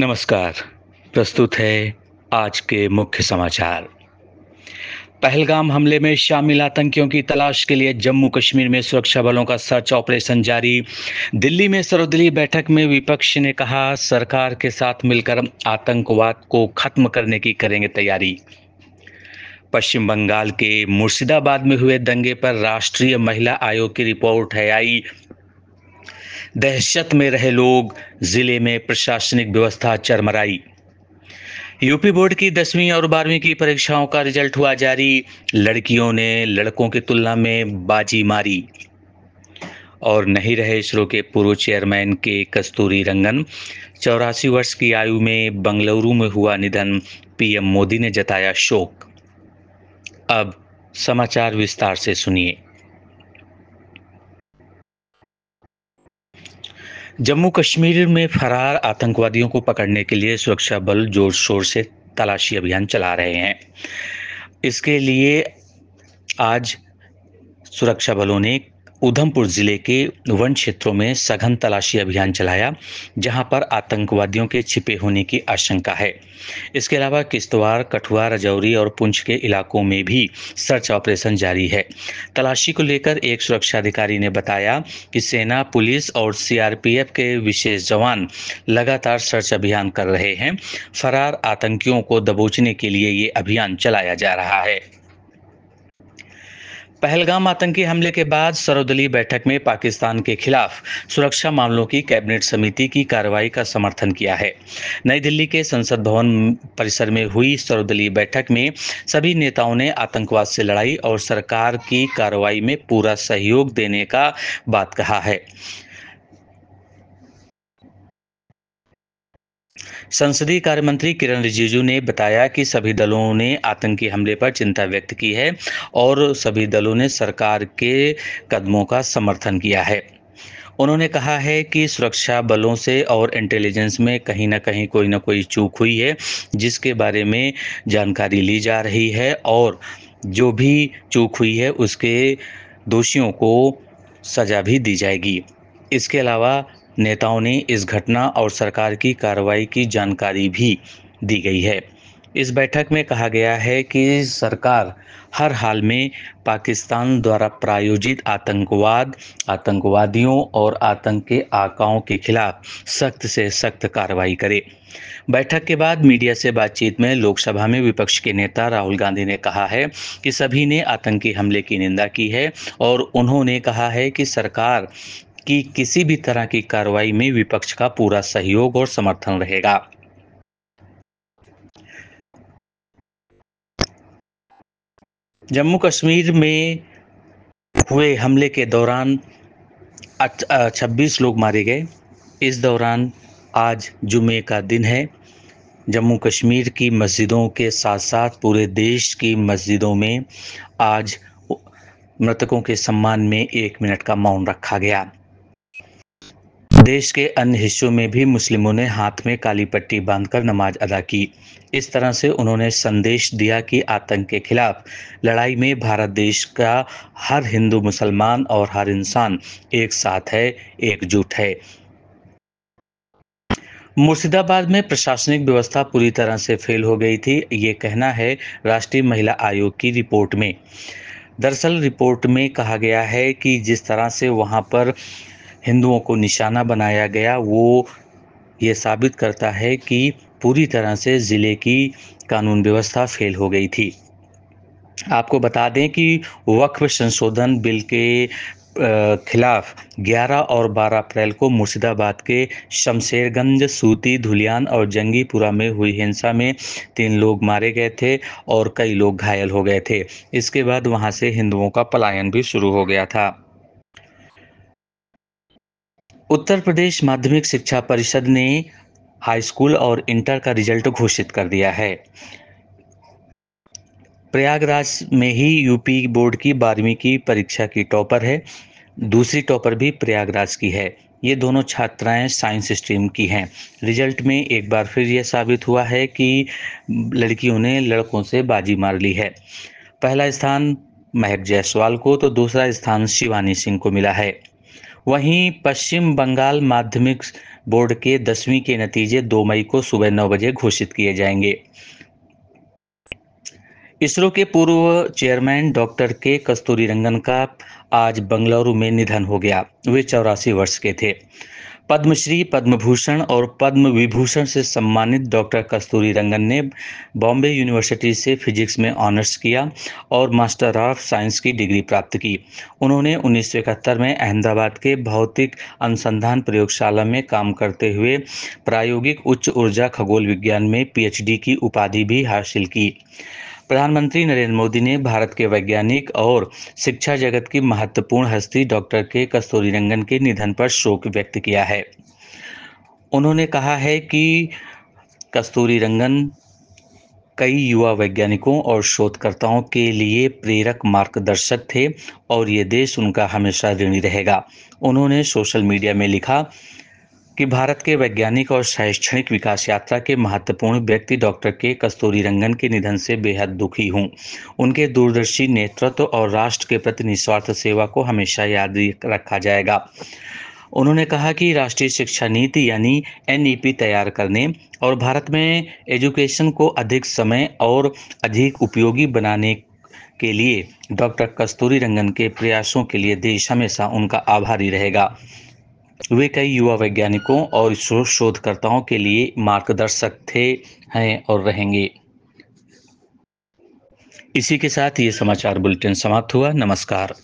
नमस्कार। प्रस्तुत है आज के मुख्य समाचार। पहलगाम हमले में शामिल आतंकियों की तलाश के लिए जम्मू कश्मीर में सुरक्षा बलों का सर्च ऑपरेशन जारी। दिल्ली में सर्वदलीय बैठक में विपक्ष ने कहा, सरकार के साथ मिलकर आतंकवाद को खत्म करने की करेंगे तैयारी। पश्चिम बंगाल के मुर्शिदाबाद में हुए दंगे पर राष्ट्रीय महिला आयोग की रिपोर्ट है आई। दहशत में रहे लोग, जिले में प्रशासनिक व्यवस्था चरमराई। यूपी बोर्ड की 10वीं और 12वीं की परीक्षाओं का रिजल्ट हुआ जारी। लड़कियों ने लड़कों की तुलना में बाजी मारी। और नहीं रहे इसरो के पूर्व चेयरमैन के कस्तूरी रंगन। 84 वर्ष की आयु में बंगलुरु में हुआ निधन। पीएम मोदी ने जताया शोक। अब समाचार विस्तार से सुनिए। जम्मू कश्मीर में फरार आतंकवादियों को पकड़ने के लिए सुरक्षा बल जोर शोर से तलाशी अभियान चला रहे हैं। इसके लिए आज सुरक्षा बलों ने उधमपुर जिले के वन क्षेत्रों में सघन तलाशी अभियान चलाया, जहां पर आतंकवादियों के छिपे होने की आशंका है। इसके अलावा किश्तवाड़, कठुआ, राजौरी और पुंछ के इलाकों में भी सर्च ऑपरेशन जारी है। तलाशी को लेकर एक सुरक्षा अधिकारी ने बताया कि सेना, पुलिस और सीआरपीएफ के विशेष जवान लगातार सर्च अभियान कर रहे हैं। फरार आतंकियों को दबोचने के लिए ये अभियान चलाया जा रहा है। पहलगाम आतंकी हमले के बाद सर्वदलीय बैठक में पाकिस्तान के खिलाफ सुरक्षा मामलों की कैबिनेट समिति की कार्रवाई का समर्थन किया है। नई दिल्ली के संसद भवन परिसर में हुई सर्वदलीय बैठक में सभी नेताओं ने आतंकवाद से लड़ाई और सरकार की कार्रवाई में पूरा सहयोग देने का बात कहा है। संसदीय कार्य मंत्री किरण रिजिजू ने बताया कि सभी दलों ने आतंकी हमले पर चिंता व्यक्त की है और सभी दलों ने सरकार के कदमों का समर्थन किया है। उन्होंने कहा है कि सुरक्षा बलों से और इंटेलिजेंस में कहीं ना कोई चूक हुई है, जिसके बारे में जानकारी ली जा रही है और जो भी चूक हुई है उसके दोषियों को सजा भी दी जाएगी। इसके अलावा नेताओं ने इस घटना और सरकार की कार्रवाई की जानकारी भी दी गई है। इस बैठक में कहा गया है कि सरकार हर हाल में पाकिस्तान द्वारा प्रायोजित आतंकवाद, आतंकवादियों और आतंक के आकाओं के खिलाफ सख्त से सख्त कार्रवाई करे। बैठक के बाद मीडिया से बातचीत में लोकसभा में विपक्ष के नेता राहुल गांधी ने कहा है कि सभी ने आतंकी हमले की निंदा की है और उन्होंने कहा है कि सरकार की किसी भी तरह की कार्रवाई में विपक्ष का पूरा सहयोग और समर्थन रहेगा। जम्मू कश्मीर में हुए हमले के दौरान 26 लोग मारे गए। इस दौरान आज जुमे का दिन है। जम्मू कश्मीर की मस्जिदों के साथ साथ पूरे देश की मस्जिदों में आज मृतकों के सम्मान में 1 मिनट का मौन रखा गया। देश के अन्य हिस्सों में भी मुस्लिमों ने हाथ में काली पट्टी बांधकर नमाज अदा की। इस तरह से उन्होंने संदेश दिया कि आतंक के खिलाफ लड़ाई में भारत देश का हर हिंदू, मुसलमान और हर इंसान एक साथ है, एकजुट है। मुर्शिदाबाद में प्रशासनिक व्यवस्था पूरी तरह से फेल हो गई थी, ये कहना है राष्ट्रीय महिला आयोग की रिपोर्ट में। दरअसल रिपोर्ट में कहा गया है कि जिस तरह से वहां पर हिंदुओं को निशाना बनाया गया, वो ये साबित करता है कि पूरी तरह से ज़िले की कानून व्यवस्था फेल हो गई थी। आपको बता दें कि वक्फ संशोधन बिल के खिलाफ 11 और 12 अप्रैल को मुर्शिदाबाद के शमशेरगंज, सूती, धुलियान और जंगीपुरा में हुई हिंसा में 3 लोग मारे गए थे और कई लोग घायल हो गए थे। इसके बाद वहां से हिंदुओं का पलायन भी शुरू हो गया था। उत्तर प्रदेश माध्यमिक शिक्षा परिषद ने हाई स्कूल और इंटर का रिजल्ट घोषित कर दिया है। प्रयागराज में ही यूपी बोर्ड की 12वीं की परीक्षा की टॉपर है। दूसरी टॉपर भी प्रयागराज की है। ये दोनों छात्राएं साइंस स्ट्रीम की हैं। रिजल्ट में एक बार फिर यह साबित हुआ है कि लड़कियों ने लड़कों से बाजी मार ली है। पहला स्थान महक जायसवाल को तो दूसरा स्थान शिवानी सिंह को मिला है। वहीं पश्चिम बंगाल माध्यमिक बोर्ड के 10वीं के नतीजे 2 मई को सुबह 9 बजे घोषित किए जाएंगे। इसरो के पूर्व चेयरमैन डॉक्टर के कस्तूरीरंगन का आज बंगलुरु में निधन हो गया। वे 84 वर्ष के थे। पद्मश्री, पद्म भूषण और पद्म विभूषण से सम्मानित डॉक्टर कस्तूरीरंगन ने बॉम्बे यूनिवर्सिटी से फिजिक्स में ऑनर्स किया और मास्टर ऑफ साइंस की डिग्री प्राप्त की। उन्होंने 1971 में अहमदाबाद के भौतिक अनुसंधान प्रयोगशाला में काम करते हुए प्रायोगिक उच्च ऊर्जा खगोल विज्ञान में पीएचडी की उपाधि भी हासिल की। प्रधानमंत्री नरेंद्र मोदी ने भारत के वैज्ञानिक और शिक्षा जगत की महत्वपूर्ण हस्ती डॉक्टर के कस्तूरीरंगन के निधन पर शोक व्यक्त किया है। उन्होंने कहा है कि कस्तूरीरंगन कई युवा वैज्ञानिकों और शोधकर्ताओं के लिए प्रेरक मार्गदर्शक थे और ये देश उनका हमेशा ऋणी रहेगा। उन्होंने सोशल मीडिया में लिखा कि भारत के वैज्ञानिक और शैक्षणिक विकास यात्रा के महत्वपूर्ण व्यक्ति डॉक्टर के कस्तूरीरंगन के निधन से बेहद दुखी हूँ। उनके दूरदर्शी नेतृत्व और राष्ट्र के प्रति निस्वार्थ सेवा को हमेशा याद रखा जाएगा। उन्होंने कहा कि राष्ट्रीय शिक्षा नीति यानी एनईपी तैयार करने और भारत में एजुकेशन को अधिक समय और अधिक उपयोगी बनाने के लिए डॉक्टर कस्तूरीरंगन के प्रयासों के लिए देश हमेशा उनका आभारी रहेगा। वे कई युवा वैज्ञानिकों और शोधकर्ताओं के लिए मार्गदर्शक थे, हैं और रहेंगे। इसी के साथ ये समाचार बुलेटिन समाप्त हुआ। नमस्कार।